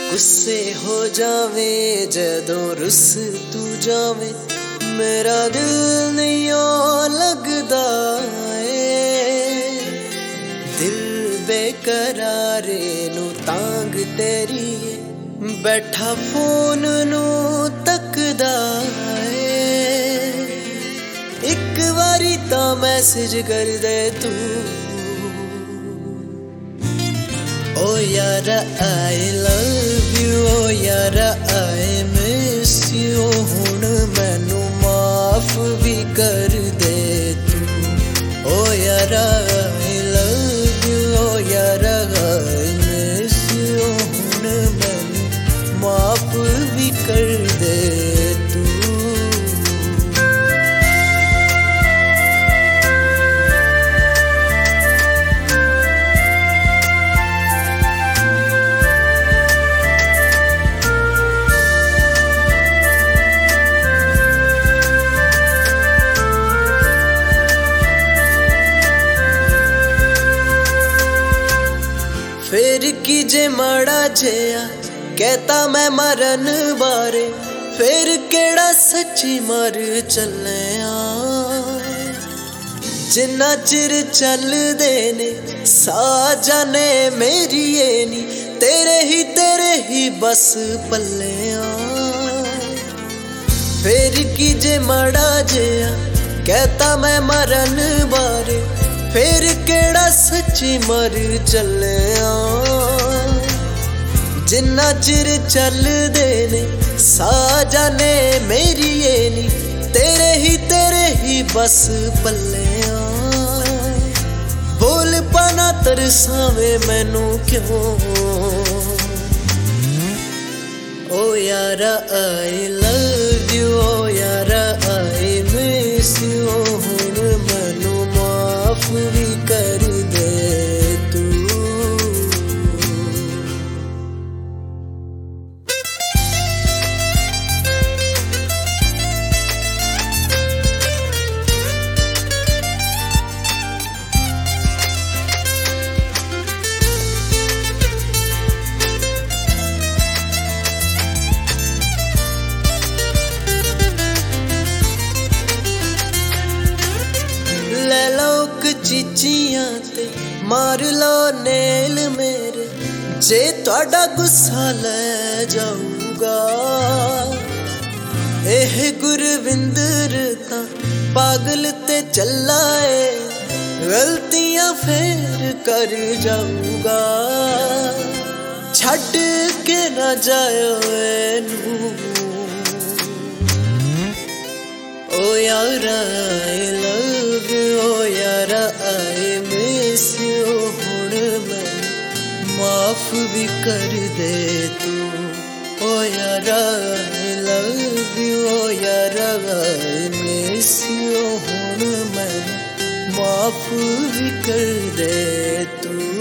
गुस्से हो जावे जदों रुस तू जावे, मेरा दिल नहीं लगदा ए। दिल बेकरारे नू तांग तेरी बैठा फोन नू तकदा ए। एक बारी तां मैसेज कर दे तू, ओ यारा आई लव यू, ओ यारा आई मिस यू। हुण मैनू माफ भी कर दे तू, ओ यारा आई लव यू, ओ यारा आई मिस यू। हुण मैनू माफ भी कर दे तू। फिर की जे माड़ा जिया कहता मैं मरन बारे, फिर केड़ा सच्ची मर चलिया। जिन्ना चिर चलदे ने सा जाने मेरी ये नी, तेरे ही बस पल्लिया। फिर की जे माड़ा जिया कहता मैं मरन बारे, फिर केड़ा सच्ची मर चलिया। जिन्ना चिर चलदे ने सा जाने मेरी ये नी, तेरे ही बस पल्लिया। बोल पाना तरसावे मैनू क्यों, ओ यारा आई लव यू, ओ यारा आई मिस यू। हुण मैनू माफ भी कर दे तू। ले लो चीचियां ते मार लो नेल मेरे, जे तुहाडा गुस्सा ले जाऊगा। एह गुरविंदर तां पागल ते चला ए, गलतियां फेर कर जाऊगा। छड्ड के ना जायो एनू, ओ यारा आई लव यू, ओ यारा आई मिस यू। हुण मैनू माफ भी कर दे तू, ओ यारा आई लव यू, ओ यारा आई मिस यू। हुण मैनू माफ भी कर दे तू।